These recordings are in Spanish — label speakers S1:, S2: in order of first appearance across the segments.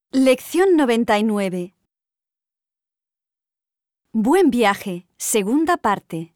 S1: Lección 99. Buen viaje, segunda parte.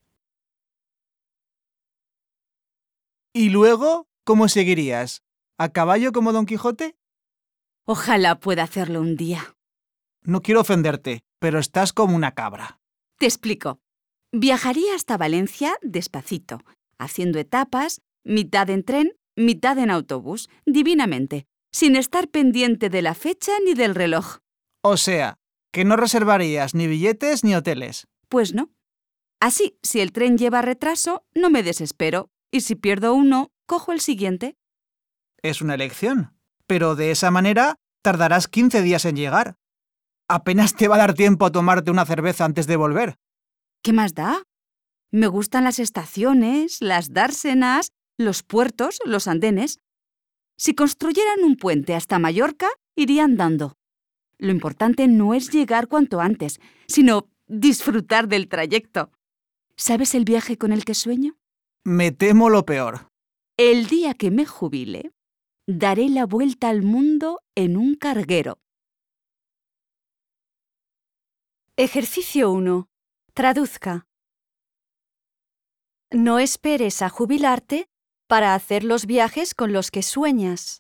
S2: ¿Y luego cómo seguirías? ¿A caballo como Don Quijote?
S3: Ojalá pueda hacerlo un día.
S2: No quiero ofenderte, pero estás como una cabra.
S3: Te explico. Viajaría hasta Valencia despacito, haciendo etapas, mitad en tren, mitad en autobús, divinamente, sin estar pendiente de la fecha ni del reloj.
S2: O sea, que no reservarías ni billetes ni hoteles.
S3: Pues no. Así, si el tren lleva retraso, no me desespero, y si pierdo uno, cojo el siguiente.
S2: Es una elección, pero de esa manera tardarás 15 días en llegar. Apenas te va a dar tiempo a tomarte una cerveza antes de volver.
S3: ¿Qué más da? Me gustan las estaciones, las dársenas, los puertos, los andenes. Si construyeran un puente hasta Mallorca, iría andando. Lo importante no es llegar cuanto antes, sino disfrutar del trayecto. ¿Sabes el viaje con el que sueño?
S2: Me temo lo peor.
S3: El día que me jubile, daré la vuelta al mundo en un carguero.
S1: Ejercicio 1. Traduzca. No esperes a jubilarte para hacer los viajes con los que sueñas.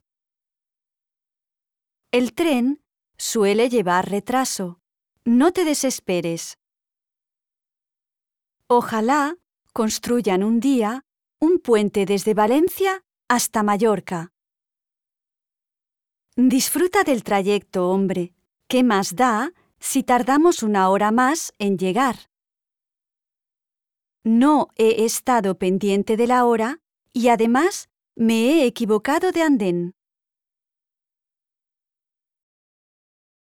S1: El tren suele llevar retraso. No te desesperes. Ojalá construyan un día un puente desde Valencia hasta Mallorca. Disfruta del trayecto, hombre. ¿Qué más da si tardamos una hora más en llegar? No he estado pendiente de la hora y además me he equivocado de andén.